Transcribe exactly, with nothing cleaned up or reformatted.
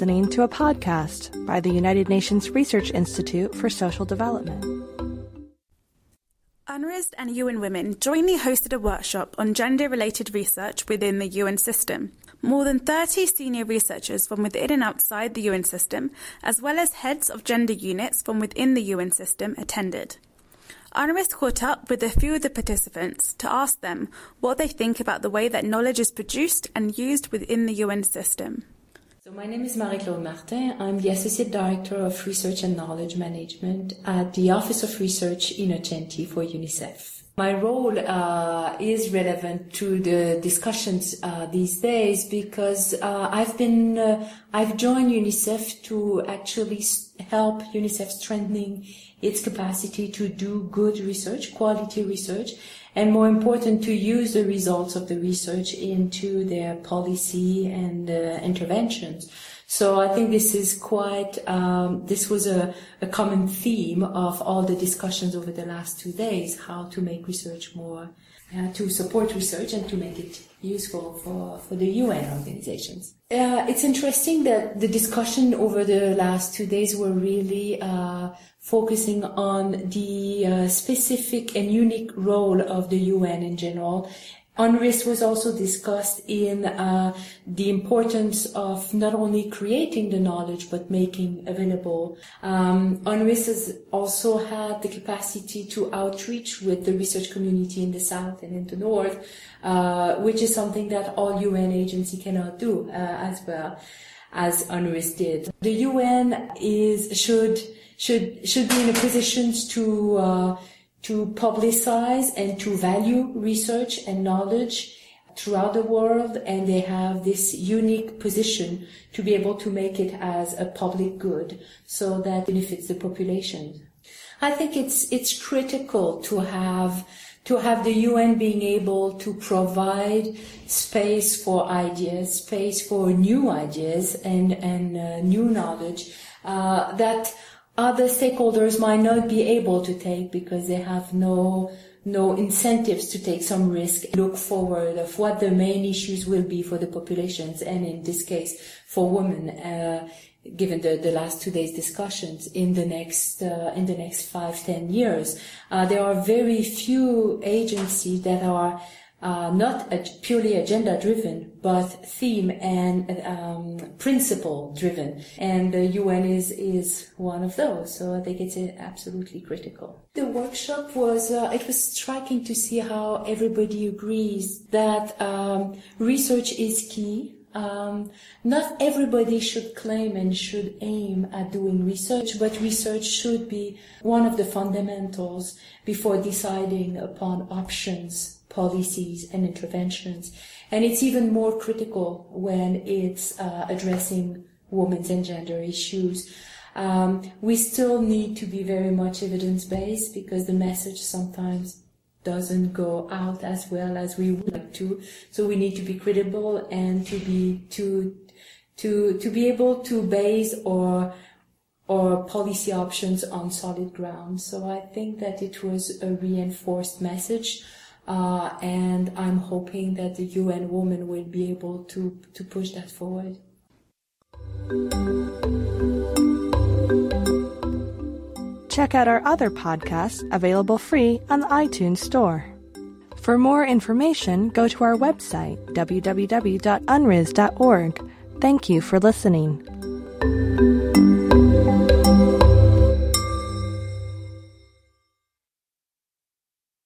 listening to a podcast by the United Nations Research Institute for Social Development. UNRISD and U N Women jointly hosted a workshop on gender-related research within the U N system. More than thirty senior researchers from within and outside the U N system, as well as heads of gender units from within the U N system, attended. UNRISD caught up with a few of the participants to ask them what they think about the way that knowledge is produced and used within the U N system. So my name is Marie-Claude Martin. I'm the Associate Director of Research and Knowledge Management at the Office of Research Innocenti for UNICEF. My role uh, is relevant to the discussions uh, these days because uh, I've been uh, I've joined UNICEF to actually help UNICEF strengthening its capacity to do good research, quality research, and more important, to use the results of the research into their policy and uh, interventions. So I think this is quite, um, this was a, a common theme of all the discussions over the last two days, how to make research more, uh, to support research and to make it useful for, for the U N organizations. Uh, it's interesting that the discussion over the last two days were really uh, focusing on the uh, specific and unique role of the U N in general. UNRISD was also discussed in uh, the importance of not only creating the knowledge but making available. Um, UNRISD has also had the capacity to outreach with the research community in the south and in the north, uh, which is something that all U N agencies cannot do uh, as well as UNRISD did. The U N is should should should be in a position to uh, to publicize and to value research and knowledge throughout the world, and they have this unique position to be able to make it as a public good so that it benefits the population. I think it's it's critical to have to have the U N being able to provide space for ideas, space for new ideas and and uh, new knowledge uh, that other stakeholders might not be able to take because they have no no incentives to take some risk, look forward of what the main issues will be for the populations, and in this case for women, uh, given the, the last two days discussions in the next uh, in the next five ten years. Uh, there are very few agencies that are Uh, not a purely agenda-driven, but theme and um, principle-driven, and the U N is is one of those. So I think it's uh, absolutely critical. The workshop was uh, it was striking to see how everybody agrees that um, research is key. Um, not everybody should claim and should aim at doing research, but research should be one of the fundamentals before deciding upon options, policies and interventions. And it's even more critical when it's uh, addressing women's and gender issues. Um, we still need to be very much evidence-based because the message sometimes doesn't go out as well as we would like to. So we need to be credible and to be to to to be able to base our or policy options on solid ground. So I think that it was a reinforced message. Uh, and I'm hoping that the U N Women will be able to, to push that forward. Check out our other podcasts available free on the iTunes Store. For more information, go to our website, w w w dot unris dot org. Thank you for listening.